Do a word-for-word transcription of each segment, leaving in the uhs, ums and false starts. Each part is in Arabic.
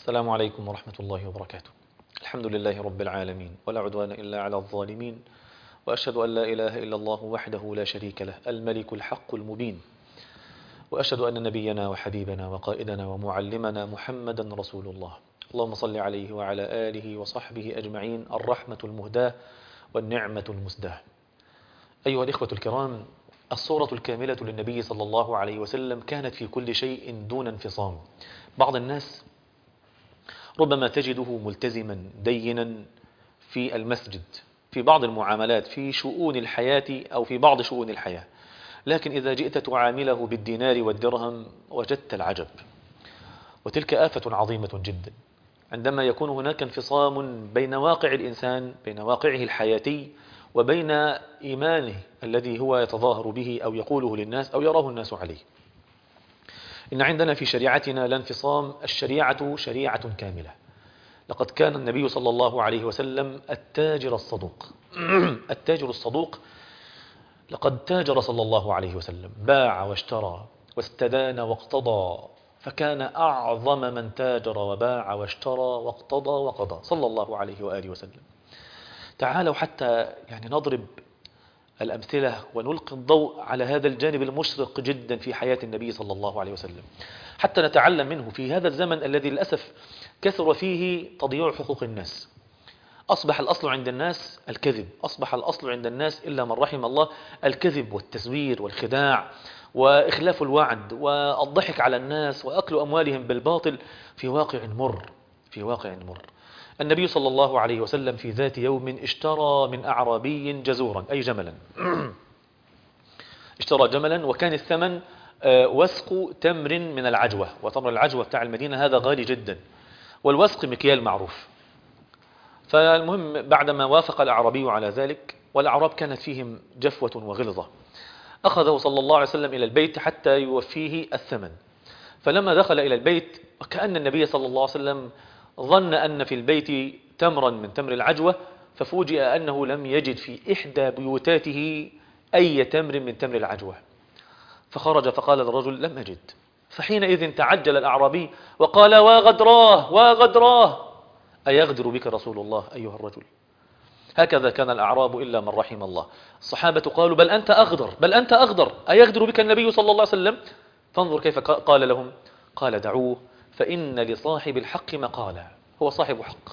السلام عليكم ورحمة الله وبركاته. الحمد لله رب العالمين، ولا عدوان إلا على الظالمين، وأشهد أن لا إله إلا الله وحده لا شريك له الملك الحق المبين، وأشهد أن نبينا وحبيبنا وقائدنا ومعلمنا محمدا رسول الله. اللهم صل عليه وعلى آله وصحبه أجمعين الرحمة المهداة والنعمة المسداة. أيها الإخوة الكرام، الصورة الكاملة للنبي صلى الله عليه وسلم كانت في كل شيء دون انفصام. بعض الناس ربما تجده ملتزما دينا في المسجد، في بعض المعاملات، في شؤون الحياة أو في بعض شؤون الحياة، لكن إذا جئت تعامله بالدينار والدرهم وجدت العجب. وتلك آفة عظيمة جدا، عندما يكون هناك انفصام بين واقع الإنسان، بين واقعه الحياتي، وبين إيمانه الذي هو يتظاهر به أو يقوله للناس أو يراه الناس عليه. إن عندنا في شريعتنا لا انفصام، الشريعة شريعة كاملة. لقد كان النبي صلى الله عليه وسلم التاجر الصدوق التاجر الصدوق لقد تاجر صلى الله عليه وسلم، باع واشترى واستدان واقتضى، فكان أعظم من تاجر وباع واشترى واقتضى وقضى صلى الله عليه وآله وسلم. تعالوا حتى يعني نضرب الأمثلة ونلقي الضوء على هذا الجانب المشرق جدا في حياة النبي صلى الله عليه وسلم، حتى نتعلم منه في هذا الزمن الذي للأسف كثر فيه تضييع حقوق الناس. أصبح الأصل عند الناس الكذب، أصبح الأصل عند الناس إلا من رحم الله الكذب والتزوير والخداع وإخلاف الوعد والضحك على الناس وأكل أموالهم بالباطل في واقع مر في واقع مر. النبي صلى الله عليه وسلم في ذات يوم اشترى من أعرابي جزورا، أي جملا اشترى جملا، وكان الثمن وسق تمر من العجوة، وتمر العجوة بتاع المدينة هذا غالي جدا، والوسق مكيال معروف. فالمهم بعدما وافق الأعرابي على ذلك، والأعراب كانت فيهم جفوة وغلظة، أخذه صلى الله عليه وسلم إلى البيت حتى يوفيه الثمن. فلما دخل إلى البيت وكأن النبي صلى الله عليه وسلم ظن أن في البيت تمرا من تمر العجوة، ففوجئ أنه لم يجد في إحدى بيوتاته أي تمر من تمر العجوة، فخرج فقال للرجل لم أجد. فحينئذ تعجل الأعرابي وقال واغدراه واغدراه، أيغدر بك رسول الله أيها الرجل؟ هكذا كان الأعراب إلا من رحم الله. الصحابة قالوا بل أنت أغدر، بل أنت أغدر، أيغدر بك النبي صلى الله عليه وسلم؟ فانظر كيف قال لهم، قال دعوه فإن لصاحب الحق مقالا، هو صاحب حق.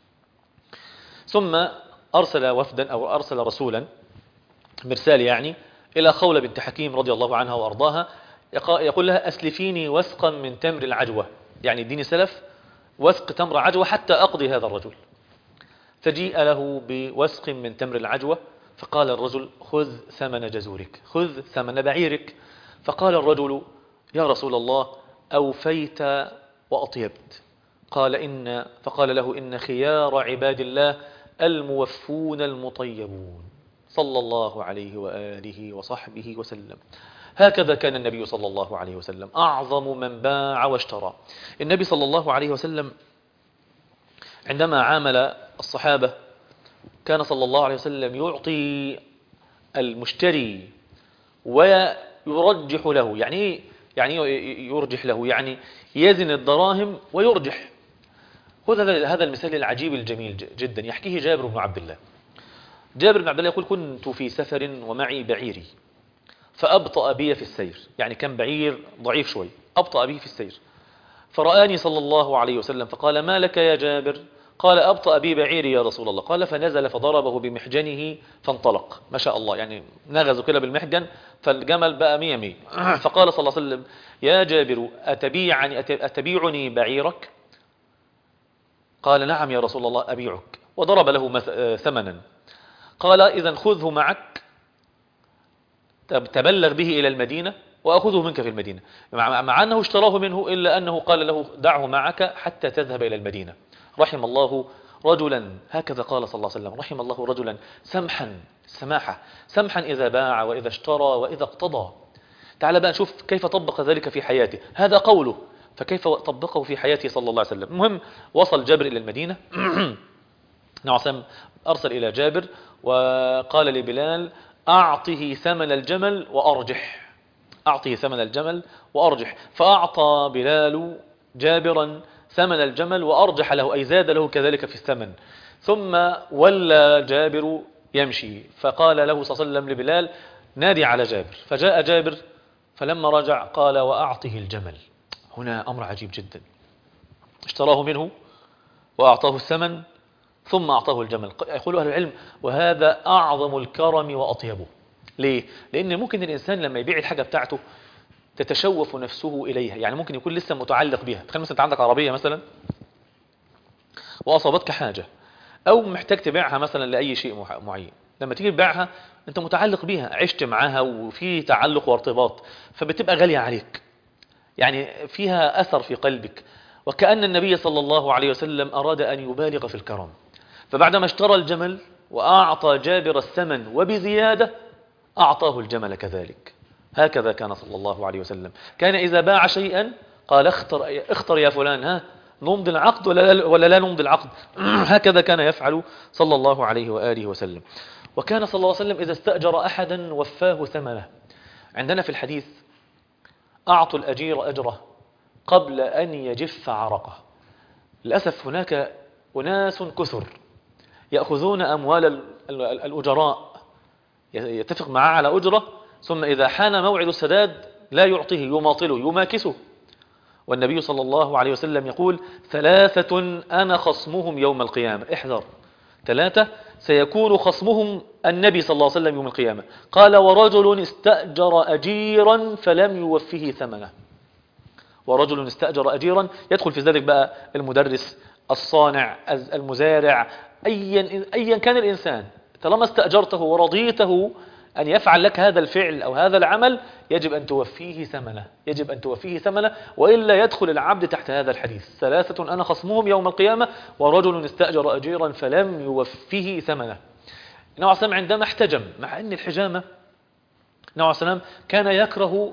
ثم أرسل وفدا أو أرسل رسولا مرسال يعني إلى خولة بنت حكيم رضي الله عنها وأرضاها، يقول لها أسلفيني وسقا من تمر العجوة، يعني اديني سلف وسق تمر عجوة حتى أقضي هذا الرجل. فجيء له بوسق من تمر العجوة، فقال الرجل خذ ثمن جزورك، خذ ثمن بعيرك. فقال الرجل يا رسول الله أوفيت وأطيبت. قال إن فقال له إن خيار عباد الله الموفون المطيبون صلى الله عليه وآله وصحبه وسلم. هكذا كان النبي صلى الله عليه وسلم أعظم من باع واشترى. النبي صلى الله عليه وسلم عندما عامل الصحابة كان صلى الله عليه وسلم يعطي المشتري ويرجح له. يعني يعني يرجح له يعني يزن الدراهم ويرجح. خذ هذا المثال العجيب الجميل جدا يحكيه جابر بن عبد الله. جابر بن عبد الله يقول كنت في سفر ومعي بعيري فأبطأ بي في السير، يعني كان بعير ضعيف شوي، أبطأ بي في السير، فرآني صلى الله عليه وسلم فقال ما لك يا جابر؟ قال أبطأ بي بعيري يا رسول الله. قال فنزل فضربه بمحجنه فانطلق، ما شاء الله، يعني نغزوا كده بالمحجن فالجمل بقى مية مية. فقال صلى الله عليه وسلم يا جابر أتبيعني, أتبيعني بعيرك؟ قال نعم يا رسول الله أبيعك، وضرب له ثمنا. قال إذن خذه معك تبلغ به إلى المدينة وأخذه منك في المدينة، مع أنه اشتراه منه إلا أنه قال له دعه معك حتى تذهب إلى المدينة. رحم الله رجلا، هكذا قال صلى الله عليه وسلم، رحم الله رجلا سمحا، سماحة، سمحا إذا باع وإذا اشترى وإذا اقتضى. تعال بقى نشوف كيف طبق ذلك في حياته، هذا قوله، فكيف طبقه في حياته صلى الله عليه وسلم. المهم وصل جابر إلى المدينة. نعم أرسل إلى جابر وقال لبلال أعطه ثمن الجمل وأرجح، أعطه ثمن الجمل وأرجح. فأعطى بلال جابرا ثمن الجمل وأرجح له أي زاد له كذلك في الثمن. ثم ولى جابر يمشي، فقال له صلى الله عليه وسلم لبلال نادي على جابر، فجاء جابر فلما رجع قال وأعطه الجمل. هنا أمر عجيب جدا، اشتراه منه وأعطاه الثمن ثم أعطاه الجمل. يقول أهل العلم وهذا أعظم الكرم وأطيبه. ليه؟ لأن ممكن الإنسان لما يبيع الحاجة بتاعته تتشوف نفسه إليها، يعني ممكن يكون لسه متعلق بها. تخيل مثلا أنت عندك عربية مثلا وأصابتك حاجة أو محتاج تبيعها مثلا لأي شيء معين، لما تيجي تبيعها أنت متعلق بها، عشت معها وفي تعلق وارتباط، فبتبقى غالية عليك، يعني فيها أثر في قلبك. وكأن النبي صلى الله عليه وسلم أراد أن يبالغ في الكرم، فبعدما اشترى الجمل وأعطى جابر الثمن وبزيادة أعطاه الجمل كذلك. هكذا كان صلى الله عليه وسلم، كان إذا باع شيئا قال اختر, اختر يا فلان، ها نمضي العقد ولا لا, ولا لا نمضي العقد. هكذا كان يفعل صلى الله عليه وآله وسلم. وكان صلى الله عليه وسلم إذا استأجر أحدا وفاه ثمنه. عندنا في الحديث أعطوا الأجير أجره قبل أن يجف عرقه. للأسف هناك أناس كثر يأخذون أموال الأجراء، يتفق معه على أجرة، ثم إذا حان موعد السداد لا يعطيه، يماطله يماكسه. والنبي صلى الله عليه وسلم يقول ثلاثة أنا خصمهم يوم القيامة. احذر، ثلاثة سيكون خصمهم النبي صلى الله عليه وسلم يوم القيامة. قال ورجل استأجر أجيرا فلم يوفيه ثمنه. ورجل استأجر أجيرا يدخل في ذلك بقى المدرس، الصانع، المزارع، أيا أيا كان الإنسان، طالما استأجرته ورضيته أن يفعل لك هذا الفعل أو هذا العمل يجب أن توفيه ثمنه، يجب أن توفيه ثمنه، وإلا يدخل العبد تحت هذا الحديث ثلاثة أنا خصمهم يوم القيامة ورجل استأجر أجيرا فلم يوفيه ثمنه. النبي عليه السلام عندما احتجم، مع أن الحجامة النبي عليه السلام كان يكره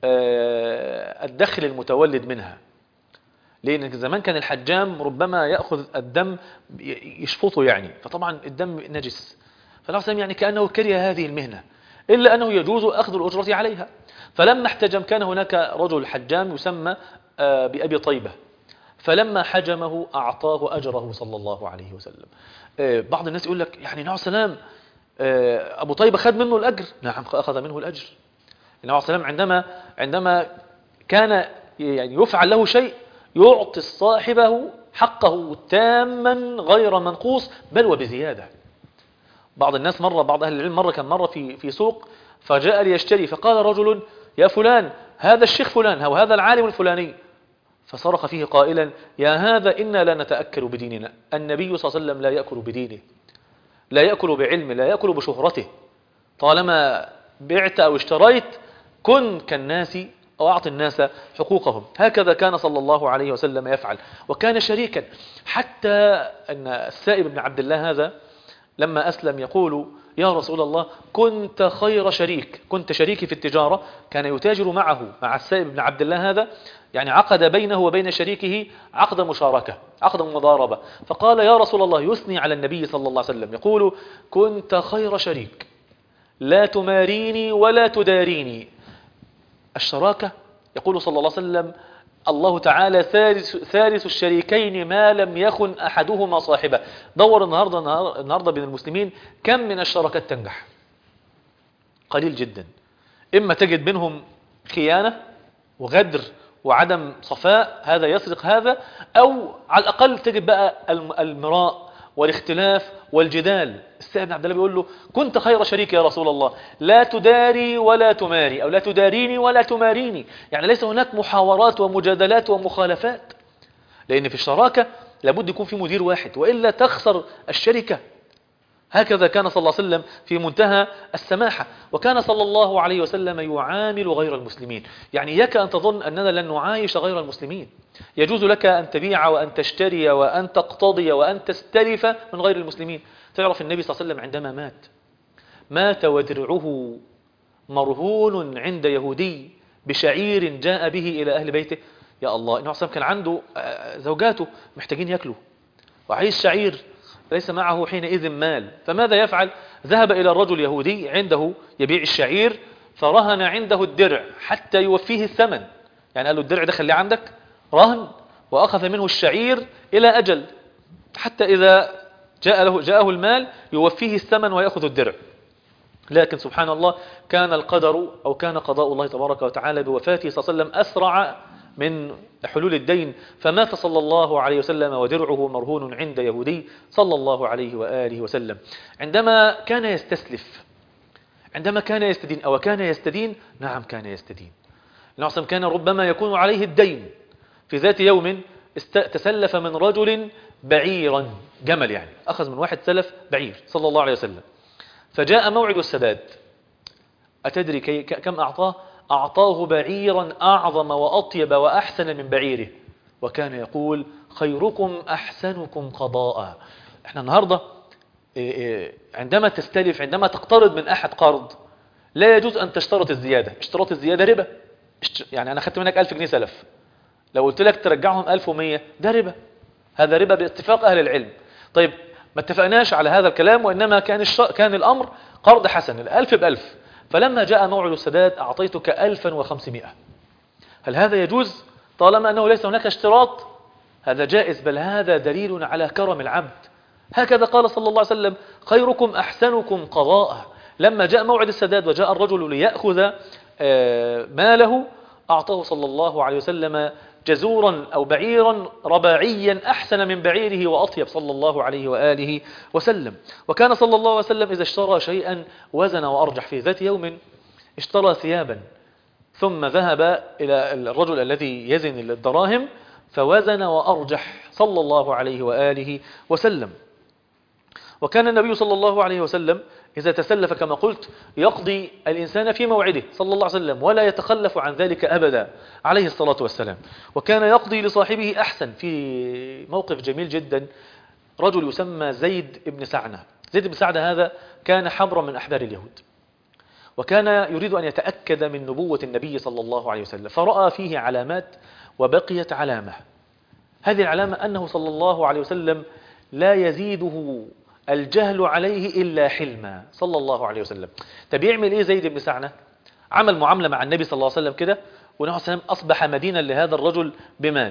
الدخل المتولد منها، لأن زمان كان الحجام ربما يأخذ الدم يشفطه يعني، فطبعا الدم نجس، فالعصام يعني كأنه كره هذه المهنة، إلا أنه يجوز أخذ الأجرة عليها. فلما احتجم كان هناك رجل حجام يسمى بأبي طيبة، فلما حجمه أعطاه أجره صلى الله عليه وسلم. بعض الناس يقول لك يعني نوع سلام أبو طيبة خد منه الأجر. نعم أخذ منه الأجر. النبي عليه السلام عندما عندما كان يعني يفعل له شيء يعطي صاحبه حقه تاما غير منقوص بل وبزيادة. بعض الناس مرة بعض أهل العلم مرة كان مرة في في سوق فجاء ليشتري، فقال رجل يا فلان هذا الشيخ فلان أو هذا العالم الفلاني، فصرخ فيه قائلا يا هذا إنا لا نتأكل بديننا. النبي صلى الله عليه وسلم لا يأكل بدينه، لا يأكل بعلمه، لا يأكل بشهرته. طالما بعت أو اشتريت كن كالناس أو أعطي الناس حقوقهم. هكذا كان صلى الله عليه وسلم يفعل، وكان شريكا. حتى أن السائب بن عبد الله هذا لما أسلم يقول يا رسول الله كنت خير شريك، كنت شريكي في التجارة. كان يتاجر معه مع السائب بن عبد الله هذا، يعني عقد بينه وبين شريكه عقد مشاركة، عقد مضاربة. فقال يا رسول الله يثني على النبي صلى الله عليه وسلم يقول كنت خير شريك، لا تماريني ولا تداريني. الشراكة يقول صلى الله عليه وسلم الله تعالى ثالث, ثالث الشريكين ما لم يخن أحدهما صاحبه. دور النهاردة, النهاردة بين المسلمين كم من الشراكات تنجح؟ قليل جدا. إما تجد بينهم خيانة وغدر وعدم صفاء، هذا يسرق هذا، أو على الأقل تجد بقى المراء والاختلاف والجدال. السائب بن عبد الله بيقول له كنت خير شريك يا رسول الله، لا تداري ولا تماري، أو لا تداريني ولا تماريني، يعني ليس هناك محاورات ومجادلات ومخالفات، لأن في الشراكة لابد يكون في مدير واحد وإلا تخسر الشركة. هكذا كان صلى الله عليه وسلم في منتهى السماحة. وكان صلى الله عليه وسلم يعامل غير المسلمين، يعني إياك أن تظن أننا لن نعايش غير المسلمين. يجوز لك أن تبيع وأن تشتري وأن تقتضي وأن تستلف من غير المسلمين. تعرف النبي صلى الله عليه وسلم عندما مات مات ودرعه مرهون عند يهودي بشعير جاء به إلى أهل بيته. يا الله، النبي صلى الله عليه وسلم كان عنده زوجاته محتاجين يأكلوا وعايز شعير، ليس معه حينئذ مال، فماذا يفعل؟ ذهب إلى الرجل يهودي عنده يبيع الشعير، فرهن عنده الدرع حتى يوفيه الثمن. يعني قال له الدرع ده خليه عندك رهن وأخذ منه الشعير إلى أجل، حتى إذا جاء له جاءه المال يوفيه الثمن ويأخذ الدرع. لكن سبحان الله كان القدر أو كان قضاء الله تبارك وتعالى بوفاته صلى الله عليه وسلم أسرع من حلول الدين، فمات صلى الله عليه وسلم ودرعه مرهون عند يهودي صلى الله عليه وآله وسلم. عندما كان يستسلف، عندما كان يستدين أو كان يستدين، نعم كان يستدين. النعصم كان ربما يكون عليه الدين. في ذات يوم تسلف من رجل بعيرا، جمل يعني، أخذ من واحد سلف بعير صلى الله عليه وسلم، فجاء موعد السداد. أتدري كي كم أعطاه؟ أعطاه بعيرا أعظم وأطيب وأحسن من بعيره، وكان يقول خيركم أحسنكم قضاء. احنا النهاردة عندما تستلف، عندما تقترض من أحد قرض، لا يجوز أن تشترط الزيادة. اشتراط الزيادة ربا. يعني أنا أخذت منك ألف جنيه سلف، لو قلت لك ترجعهم ألف ومية، ده ربا، هذا ربا باتفاق أهل العلم. طيب ما اتفقناش على هذا الكلام، وإنما كان الش... كان الأمر قرض حسن، الألف بألف، فلما جاء موعد السداد أعطيتك ألفا وخمسمائة. هل هذا يجوز طالما أنه ليس هناك اشتراط؟ هذا جائز، بل هذا دليل على كرم العبد. هكذا قال صلى الله عليه وسلم خيركم أحسنكم قضاء. لما جاء موعد السداد وجاء الرجل ليأخذ ماله، أعطاه صلى الله عليه وسلم جزورا أو بعيرا رباعيا أحسن من بعيره وأطيب صلى الله عليه وآله وسلم. وكان صلى الله عليه وسلم إذا اشترى شيئا وزن وأرجح. في ذات يوم اشترى ثيابا، ثم ذهب إلى الرجل الذي يزن الدراهم فوزن وأرجح صلى الله عليه وآله وسلم. وكان النبي صلى الله عليه وسلم إذا تسلف كما قلت يقضي الإنسان في موعده صلى الله عليه وسلم، ولا يتخلف عن ذلك أبدا عليه الصلاة والسلام. وكان يقضي لصاحبه أحسن. في موقف جميل جدا، رجل يسمى زيد بن سعنة. زيد بن سعنة هذا كان حبرا من أحبار اليهود، وكان يريد أن يتأكد من نبوة النبي صلى الله عليه وسلم، فرأى فيه علامات وبقيت علامة. هذه العلامة أنه صلى الله عليه وسلم لا يزيده الجهل عليه إلا حلما صلى الله عليه وسلم. طب يعمل إيه زيد بن سعنة؟ عمل معاملة مع النبي صلى الله عليه وسلم كده، والنبي صلى الله عليه وسلم أصبح مدينا لهذا الرجل بمال.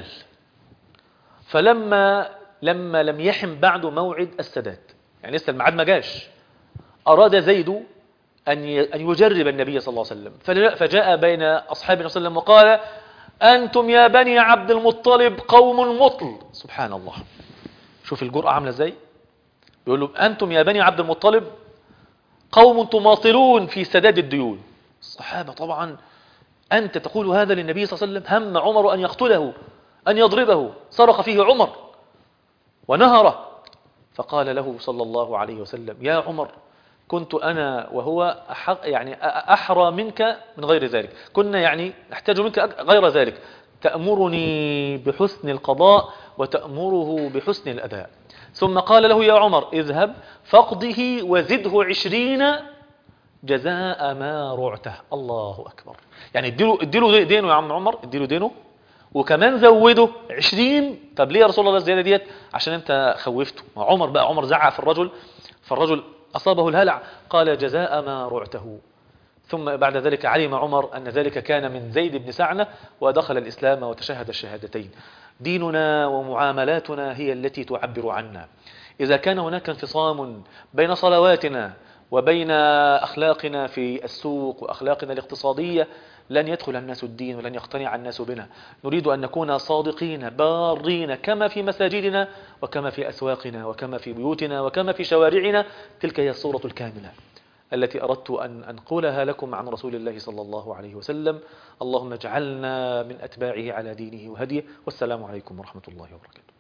فلما لما لم يحم بعد موعد السداد، يعني لسه الميعاد ما جاش، أراد زيد أن أن يجرب النبي صلى الله عليه وسلم، فجاء بين أصحاب النبي صلى الله عليه وسلم وقال أنتم يا بني عبد المطلب قوم مطل. سبحان الله، شوف الجرأة عاملة ازاي. يقول له أنتم يا بني عبد المطلب قوم تماطلون في سداد الديون. الصحابة طبعا، أنت تقول هذا للنبي صلى الله عليه وسلم؟ هم عمر أن يقتله، أن يضربه، صرخ فيه عمر ونهره. فقال له صلى الله عليه وسلم يا عمر، كنت أنا وهو أحق يعني أحرى منك من غير ذلك، كنا يعني نحتاج منك غير ذلك، تأمرني بحسن القضاء وتأمره بحسن الأداء. ثم قال له يا عمر اذهب فاقضه وزده عشرين جزاء ما رعته. الله أكبر، يعني اديله, اديله دينه يا عم عمر، اديله دينه وكمان زوده عشرين. طب ليه يا رسول الله الزيادة ديت؟ عشان انت خوفته. عمر بقى عمر زعق في الرجل، فالرجل أصابه الهلع، قال جزاء ما رعته. ثم بعد ذلك علم عمر أن ذلك كان من زيد بن سعنة، ودخل الإسلام وتشهد الشهادتين. ديننا ومعاملاتنا هي التي تعبر عنا. إذا كان هناك انفصام بين صلواتنا وبين أخلاقنا في السوق وأخلاقنا الاقتصادية، لن يدخل الناس الدين ولن يقتنع الناس بنا. نريد أن نكون صادقين بارين كما في مساجدنا وكما في أسواقنا وكما في بيوتنا وكما في شوارعنا. تلك هي الصورة الكاملة التي أردت أن أنقلها لكم عن رسول الله صلى الله عليه وسلم. اللهم اجعلنا من أتباعه على دينه وهديه. والسلام عليكم ورحمة الله وبركاته.